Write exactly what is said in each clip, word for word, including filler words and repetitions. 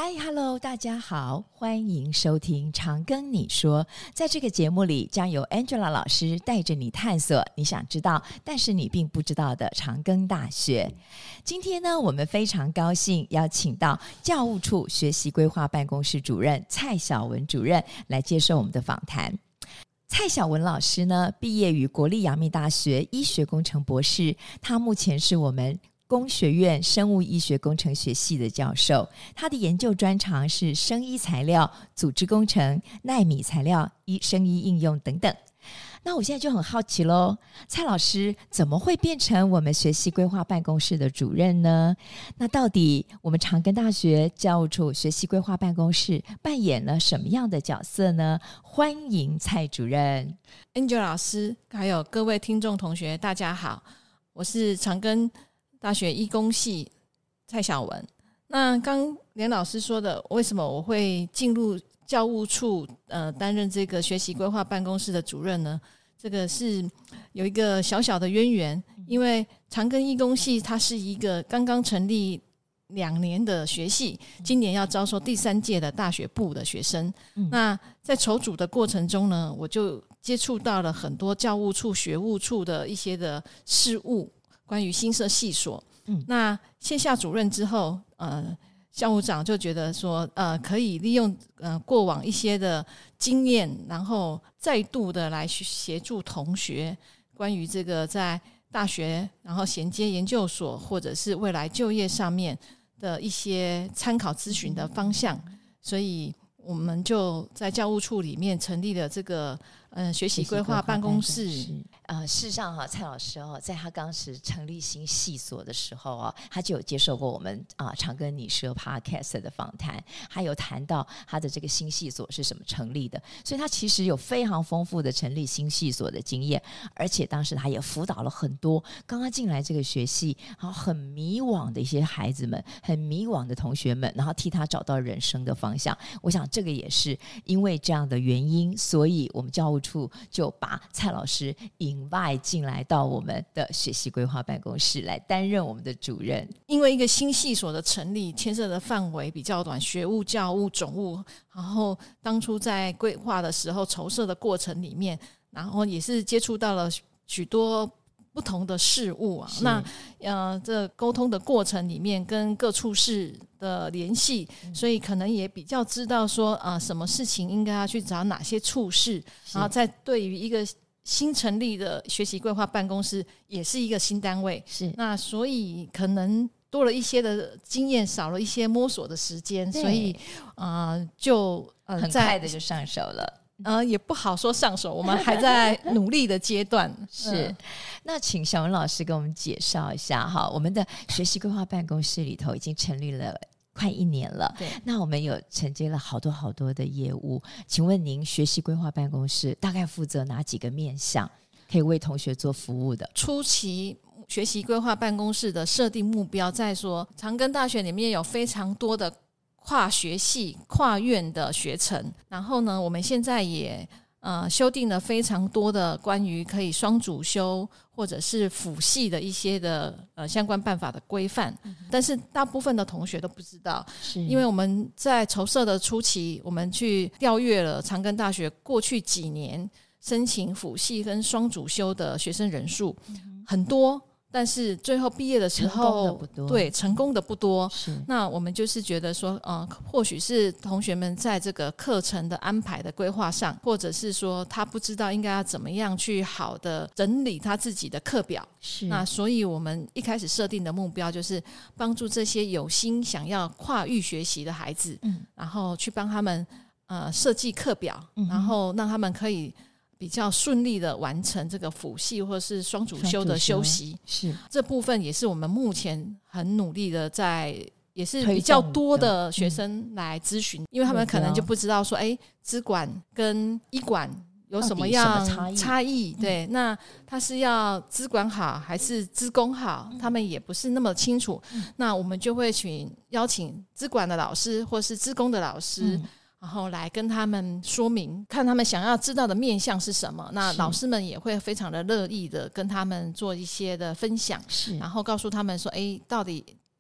嗨 ，Hello， 大家好，欢迎收听常跟你说。在这个节目里，将由 Angela 老师带着你探索你想知道，但是你并不知道的长庚大学。今天呢，我们非常高兴邀请到教务处学习规划办公室主任蔡小文主任来接受我们的访谈。蔡小文老师呢，毕业于国立阳明大学医学工程博士，他目前是我们工学院生物医学工程学系的教授，他的研究专长是生医材料、组织工程、奈米材料、生医应用等等。那我现在就很好奇咯，蔡老师怎么会变成我们学习规划办公室的主任呢？那到底我们长庚大学教务处学习规划办公室扮演了什么样的角色呢？欢迎蔡主任。 Angel 老师还有各位听众同学大家好，我是长庚大学医工系蔡小文。那刚连老师说的，为什么我会进入教务处呃担任这个学习规划办公室的主任呢？这个是有一个小小的渊源，因为长庚医工系它是一个刚刚成立两年的学系，今年要招收第三届的大学部的学生、嗯、那在筹组的过程中呢，我就接触到了很多教务处学务处的一些的事务，关于新设系所、嗯、那卸下主任之后，呃，教务长就觉得说呃，可以利用呃过往一些的经验，然后再度的来协助同学关于这个在大学然后衔接研究所或者是未来就业上面的一些参考咨询的方向，所以我们就在教务处里面成立了这个呃学习规划办公室。 呃，事实上哈，蔡老师哦，在他当时成立新系所的时候哦，他就有接受过我们啊、呃、长庚你说 Podcast 的访谈，还有谈到他的这个新系所是什么成立的，所以他其实有非常丰富的成立新系所的经验，而且当时他也辅导了很多刚刚进来这个学系然后很迷惘的一些孩子们，很迷惘的同学们，然后替他找到人生的方向。我想这个也是因为这样的原因，所以我们教务处就把蔡老师invite进来到我们的学习规划办公室来担任我们的主任。 因为一个新系所的成立牵涉的范围比较短，学务、教务、总务，然后当初在规划的时候筹设的过程里面，然后也是接触到了许多不同的事物啊。那呃，这沟通的过程里面跟各处室的联系、嗯、所以可能也比较知道说啊、呃，什么事情应该要去找哪些处室，然后再对于一个新成立的学习规划办公室也是一个新单位，是那所以可能多了一些的经验，少了一些摸索的时间，所以呃就呃很快的就上手了。 呃，也不好说上手，我们还在努力的阶段。 是、嗯，那请小文老师给我们介绍一下哈，我们的学习规划办公室里头已经成立了快一年了，对，那我们有承接了好多好多的业务，请问您学习规划办公室大概负责哪几个面向，可以为同学做服务的？ 初期学习规划办公室的设定目标在说，长庚大学里面有非常多的跨学系跨院的学程，然后呢我们现在也呃修订了非常多的关于可以双主修或者是辅系的一些的呃相关办法的规范、嗯、但是大部分的同学都不知道，是因为我们在筹设的初期，我们去调阅了长庚大学过去几年申请辅系跟双主修的学生人数、嗯、很多，但是最后毕业的时候成功的不多，对，成功的不多。那我们就是觉得说呃，或许是同学们在这个课程的安排的规划上，或者是说他不知道应该要怎么样去好的整理他自己的课表，是那所以我们一开始设定的目标就是帮助这些有心想要跨域学习的孩子、嗯、然后去帮他们呃设计课表、嗯、然后让他们可以比较顺利的完成这个辅系或是双主修的修习，是这部分也是我们目前很努力的在，也是比较多的学生来咨询、嗯、因为他们可能就不知道说哎，资管跟医管有什么样差异, 差异对、嗯、那他是要资管好还是资工好、嗯、他们也不是那么清楚、嗯、那我们就会请邀请资管的老师或是资工的老师、嗯，然后来跟他们说明，看他们想要知道的面向是什么，那老师们也会非常的乐意的跟他们做一些的分享，是然后告诉他们说哎，到底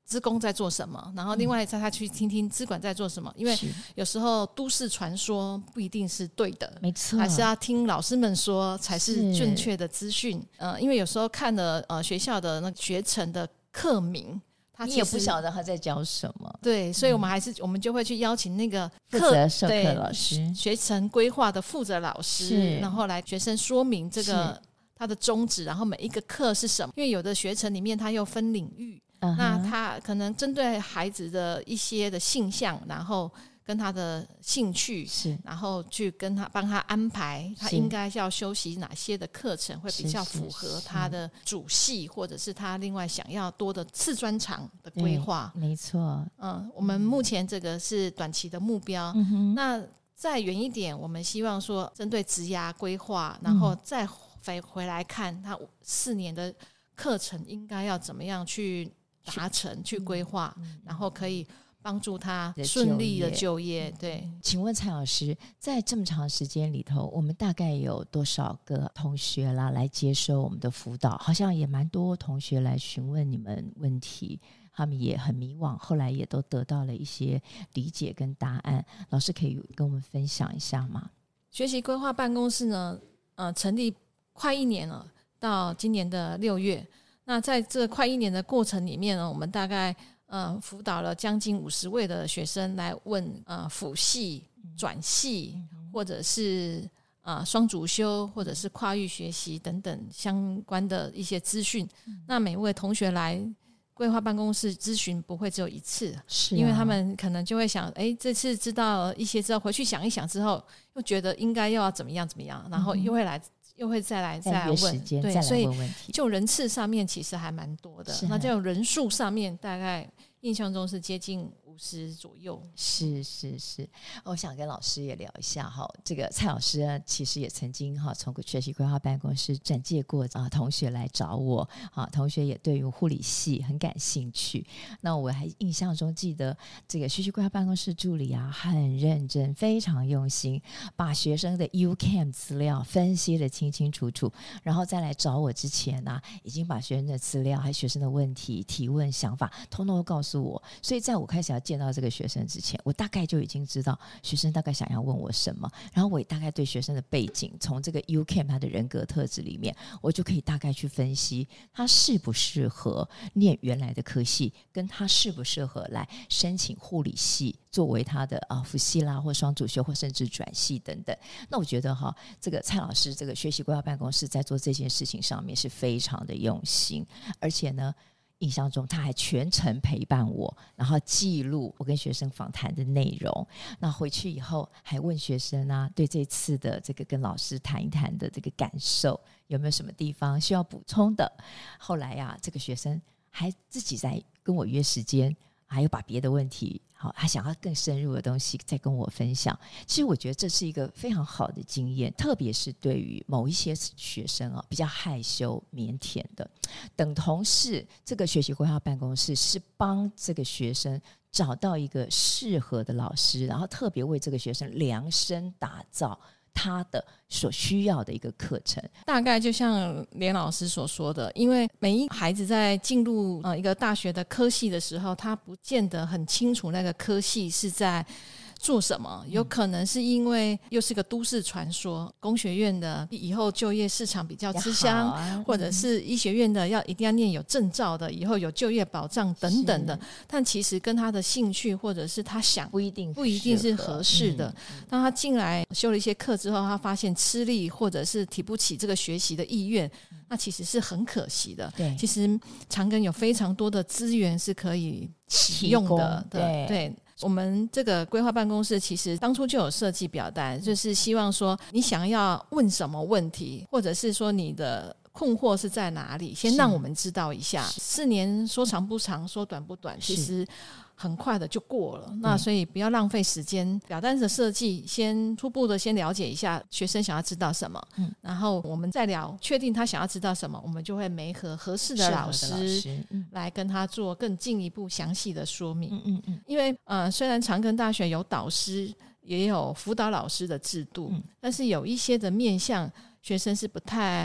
资工在做什么，然后另外再他去听听资管在做什么，因为有时候都市传说不一定是对的， 没错， 还是要听老师们说才是正确的资讯。呃，因为有时候看了呃学校的那个学程的课名，他你也不晓得他在教什么， 对，所以我们还是、嗯、我们就会去邀请那个负责授课老师、 学程规划的负责老师，然后来学生说明这个他的宗旨，然后每一个课是什么。因为有的学程里面它又分领域，Uh-huh. 那他可能针对孩子的一些的性向，然后跟他的兴趣，是然后去跟他帮他安排他应该要修习哪些的课程，会比较符合他的主系，或者是他另外想要多的次专长的规划。 没错， 嗯，我们目前这个是短期的目标。嗯、那再远一点，我们希望说针对职涯规划，然后再回回来看他四年的课程应该要怎么样去达成去规划、嗯、然后可以帮助他顺利的就业。对， 请问蔡老师，在这么长时间里头，我们大概有多少个同学啦来接受我们的辅导？好像也蛮多同学来询问你们问题，他们也很迷惘，后来也都得到了一些理解跟答案。老师可以跟我们分享一下吗？ 学习规划办公室呢，呃，成立快一年了，到今年的六月。那在这快一年的过程里面呢，我们大概呃辅导了将近五十位的学生来问呃辅系、转系，或者是呃双主修，或者是跨域学习等等相关的一些资讯。那每位同学来规划办公室咨询不会只有一次，是、啊、因为他们可能就会想，哎，这次知道一些之后，回去想一想之后，又觉得应该又要怎么样怎么样，然后又会来。又会再来再来问，对，所以就人次上面其实还蛮多的。那这种人数上面，大概印象中是接近五十左右。 是是是，我想跟老师也聊一下哈。这个蔡老师呢，其实也曾经哈从学习规划办公室转介过啊同学来找我啊，同学也对于护理系很感兴趣。那我还印象中记得这个学习规划办公室助理啊，很认真，非常用心，把学生的 U C A M 资料分析得清清楚楚，然后再来找我之前啊，已经把学生的资料还有学生的问题、提问、想法，通通都告诉我。所以在我开始要见到这个学生之前，我大概就已经知道学生大概想要问我什么，然后我也大概对学生的背景，从这个 U C A M 他的人格特质里面，我就可以大概去分析他适不适合念原来的科系，跟他适不适合来申请护理系作为他的啊辅系啦，或双主修，或甚至转系等等。那我觉得哈，这个蔡老师这个学习规划办公室在做这件事情上面是非常的用心，而且呢印象中他还全程陪伴我，然后记录我跟学生访谈的内容。那回去以后还问学生啊，对这次的这个跟老师谈一谈的这个感受，有没有什么地方需要补充的。后来啊，这个学生还自己在跟我约时间，还有把别的问题好，他想要更深入的东西再跟我分享。其实我觉得这是一个非常好的经验，特别是对于某一些学生啊比较害羞腼腆的，等同是这个学习规划办公室是帮这个学生找到一个适合的老师，然后特别为这个学生量身打造他的所需要的一个课程。 大概就像连老师所说的，因为每一孩子在进入呃一个大学的科系的时候，他不见得很清楚那个科系是在做什么，有可能是因为又是个都市传说，工学院的以后就业市场比较吃香、啊、或者是医学院的要一定要念有证照的，以后有就业保障等等的，但其实跟他的兴趣或者是他想不一定不一定是合适的、嗯、当他进来修了一些课之后，他发现吃力或者是提不起这个学习的意愿，那其实是很可惜的。对，其实长庚有非常多的资源是可以使用的。对对，我们这个规划办公室其实当初就有设计表单，就是希望说你想要问什么问题，或者是说你的困惑是在哪里，先让我们知道一下。四年说长不长，说短不短，其实很快的就过了，那所以不要浪费时间。表单的设计先初步的先了解一下学生想要知道什么、嗯、然后我们再聊，确定他想要知道什么，我们就会媒合合适的老师, 老师、嗯、来跟他做更进一步详细的说明。嗯嗯嗯，因为呃，虽然长庚大学有导师也有辅导老师的制度、嗯、但是有一些的面向学生是不太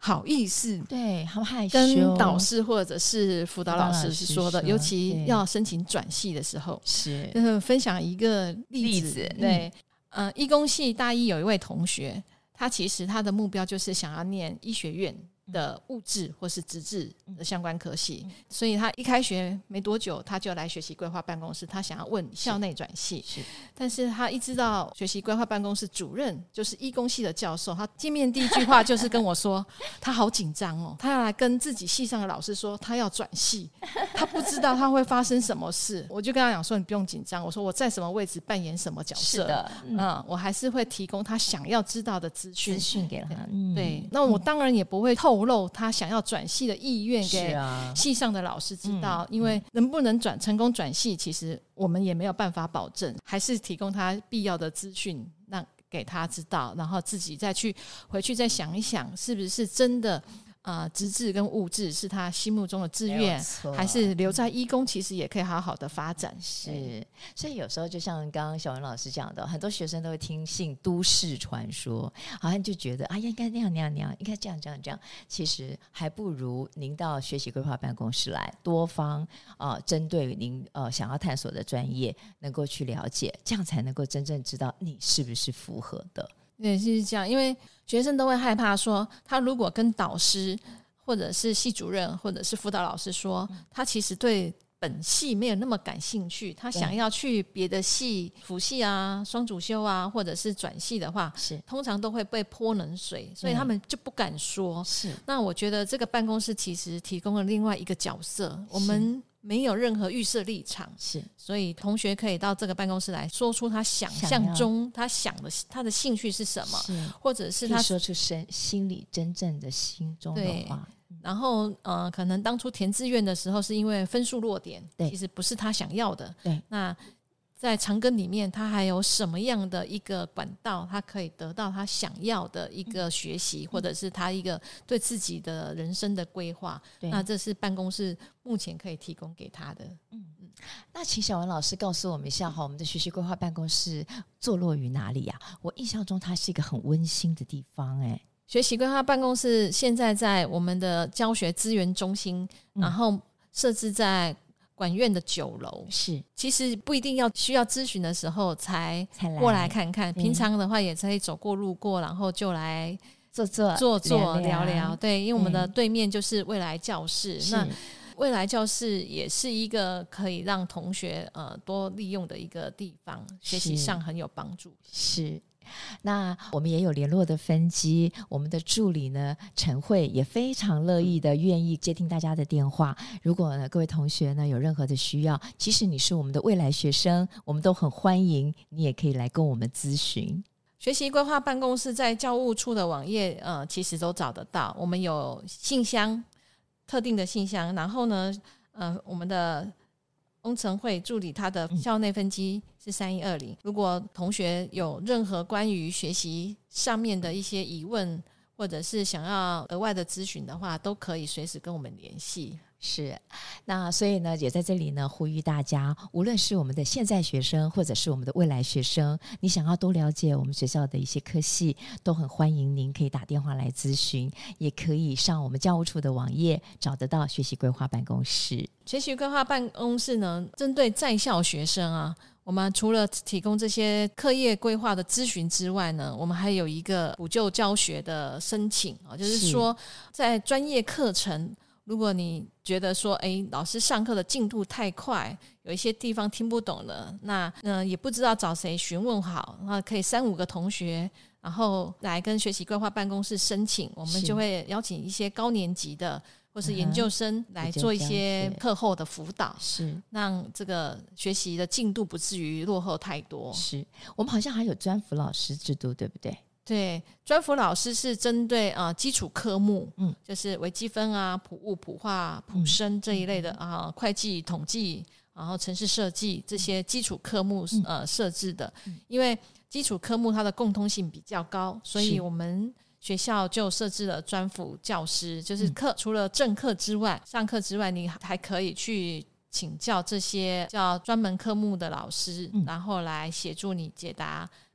好意思对，好害羞跟导师或者是辅导老师说的， 说尤其要申请转系的时候， 是就是分享一个例子。 例子对，嗯、呃，医工系大一有一位同学，他其实他的目标就是想要念医学院的物质或是职治的相关科系，嗯、所以他一开学没多久他就来学习规划办公室，他想要问校内转系，是是但是他一知道学习规划办公室主任就是医工系的教授，他见面第一句话就是跟我说他好紧张哦，他要来跟自己系上的老师说他要转系，他不知道他会发生什么事。我就跟他讲说你不用紧张，我说我在什么位置扮演什么角色，是的、嗯嗯、我还是会提供他想要知道的资讯资讯给他、 嗯、对，那我当然也不会透露他想要转系的意愿给系上的老师知道、啊嗯、因为能不能转成功转系其实我们也没有办法保证，还是提供他必要的资讯让给他知道，然后自己再去回去再想一想是不是真的呃，职治跟物质是他心目中的志愿，还是留在医工其实也可以好好的发展。 是，所以有时候就像刚刚小文老师讲的，很多学生都会听信都市传说，好像就觉得哎呀应该那样那样那样，应该这样这样这样，其实还不如您到学习规划办公室来，多方呃针对您呃想要探索的专业能够去了解，这样才能够真正知道你是不是符合的。 对，是这样，因为学生都会害怕说他如果跟导师或者是系主任或者是辅导老师说、嗯、他其实对本系没有那么感兴趣，他想要去别的系辅系啊双主修啊或者是转系的话，是通常都会被泼冷水，所以他们就不敢说。是，那我觉得这个办公室其实提供了另外一个角色，我们没有任何预设立场，是，所以同学可以到这个办公室来说出他想象中他想的他的兴趣是什么，或者是他说出心里真正的心中的话。 然后呃，可能当初填志愿的时候是因为分数落点，其实不是他想要的。对，那在长庚里面他还有什么样的一个管道他可以得到他想要的一个学习、嗯、或者是他一个对自己的人生的规划，那这是办公室目前可以提供给他的。嗯嗯， 那请小文老师告诉我们一下哈，我们的学习规划办公室坐落于哪里啊？我印象中它是一个很温馨的地方。哎、欸， 学习规划办公室现在在我们的教学资源中心、嗯、然后设置在管院的九楼，是，其实不一定要需要咨询的时候才过来看看，平常的话也可以走过路过，然后就来坐坐坐坐聊聊。对，因为我们的对面就是未来教室，那未来教室也是一个可以让同学呃多利用的一个地方，学习上很有帮助。 是。那我们也有联络的分机，我们的助理呢陈慧也非常乐意的愿意接听大家的电话。如果呢各位同学呢有任何的需要，即使你是我们的未来学生，我们都很欢迎你也可以来跟我们咨询。 学习规划办公室在教务处的网页呃其实都找得到，我们有信箱，特定的信箱，然后呢呃我们的翁成慧助理他的校内分机是三一二零，如果同学有任何关于学习上面的一些疑问，或者是想要额外的咨询的话，都可以随时跟我们联系。 是，那所以呢也在这里呢呼吁大家，无论是我们的现在学生或者是我们的未来学生，你想要多了解我们学校的一些科系，都很欢迎您可以打电话来咨询，也可以上我们教务处的网页找得到学习规划办公室。 学习规划办公室呢针对在校学生啊，我们除了提供这些课业规划的咨询之外呢，我们还有一个补救教学的申请，就是说在专业课程，如果你觉得说诶老师上课的进度太快，有一些地方听不懂了，那、呃、也不知道找谁询问好，那可以三五个同学然后来跟学习规划办公室申请，我们就会邀请一些高年级的或是研究生来做一些课后的辅导，是让这个学习的进度不至于落后太多。 是，我们好像还有专辅老师制度，对不对？ 对，专辅老师是针对呃基础科目，嗯，就是微积分啊、普物、普化、普生这一类的啊、呃，会计、统计，然后程式设计这些基础科目呃设置的，因为基础科目它的共通性比较高，所以我们学校就设置了专辅教师，就是课、嗯、除了正课之外，上课之外，你还可以去请教这些叫专门科目的老师、嗯、然后来协助你解答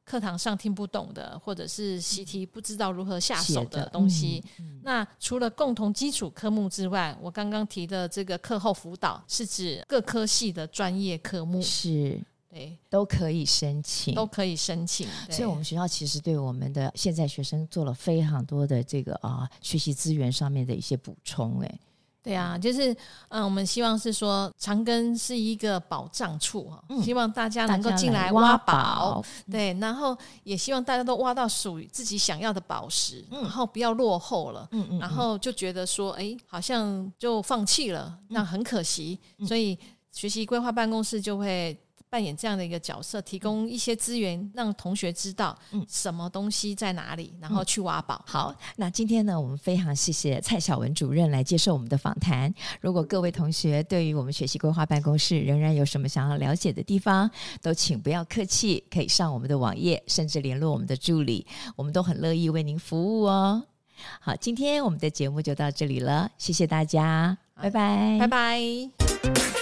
课堂上听不懂的，或者是习题不知道如何下手的东西、嗯嗯、那除了共同基础科目之外，我刚刚提的这个课后辅导是指各科系的专业科目， 是对， 都可以申请， 都可以申请。 所以我们学校其实对我们的现在学生做了非常多的这个啊学习资源上面的一些补充。哎， 对啊，就是嗯，我们希望是说长庚是一个保障处、嗯、希望大家能够进来挖宝，对，然后也希望大家都挖到属于自己想要的宝石、嗯、然后不要落后了，嗯嗯嗯，然后就觉得说哎，好像就放弃了，那很可惜、嗯、所以学习规划办公室就会扮演这样的一个角色，提供一些资源让同学知道什么东西在哪里、嗯、然后去挖宝、 嗯、好，那今天呢我们非常谢谢蔡晓雯主任来接受我们的访谈。如果各位同学对于我们学习规划办公室仍然有什么想要了解的地方，都请不要客气，可以上我们的网页，甚至联络我们的助理，我们都很乐意为您服务哦。好，今天我们的节目就到这里了，谢谢大家，拜拜， 拜拜。